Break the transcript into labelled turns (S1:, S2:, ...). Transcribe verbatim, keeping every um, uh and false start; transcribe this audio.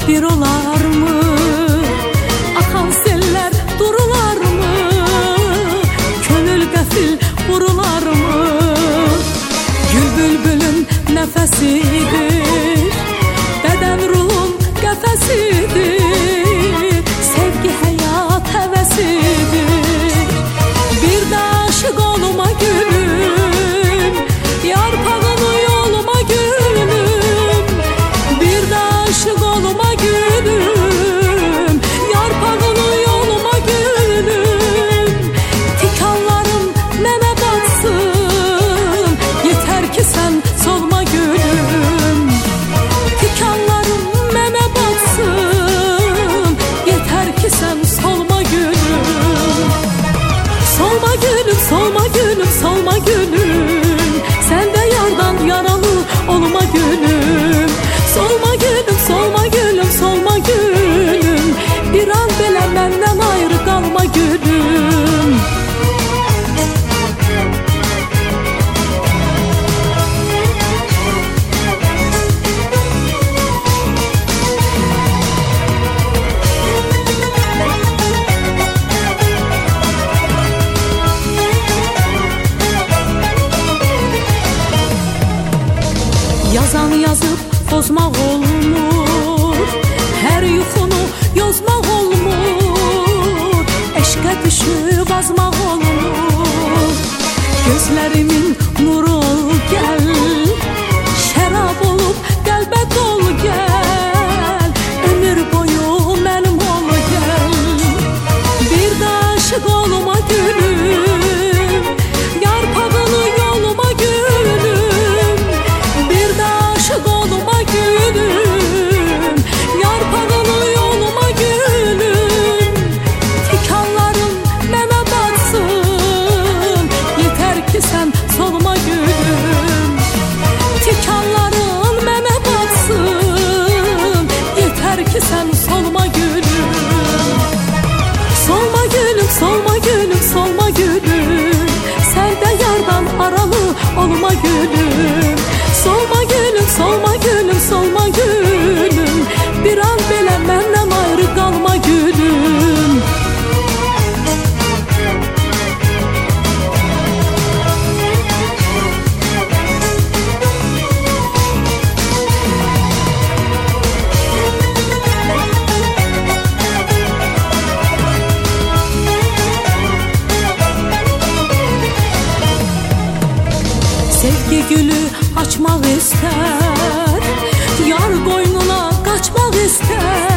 S1: bir olar mı? Akan seller durular mı? Könül qəfil vurular mı? Gül bülbülün nəfəsidir, bədən ruhun qəfəsidir. Sevgi həyat həvəsidir. Bir də aşıq olma gülüm, yarpağını yoluma gülüm. Bir də aşıq olma gülüm, yarpağını yoluma gülüm. Tikanlarım mənə batsın, yetər ki sən solma gülüm. Tikanlarım mənə batsın, yetər ki sən solma gülüm. Solma gülüm, solma gülüm, solma gülüm. Sen de yardan yaralı olma gülüm. Solma gülüm, solma gülüm, solma gülüm. Bir an belə məndən ayrı qalma gülüm. Yazan yazıb bozmaq olmur, hər yuxunu yozmaq olmur. Eşqə düşüb azmaq olmur. Gözlərimin nuru ol gəl, şərab olub qəlbə dol gəl. Ömür boyu mənim ol gəl. Bir də aşıq olma gülüm, yarpağını yoluma gülüm. Bir də aşıq olma gülüm, yarpağını yoluma gülüm. Tikanlarım mənə batsın, yetər ki sən solma gülüm. Tikanların mənə batsın, yetər ki sən solma gülüm. Solma gülüm, solma gülüm, solma gülüm. Sen de yardan aralı olma gülüm. Solma gülüm, solma gülüm, solma gülüm. Bir an belə məndən ayrı qalma gülüm. Sevgi gülü açmaq istər, yar qoynuna qaçmaq istər.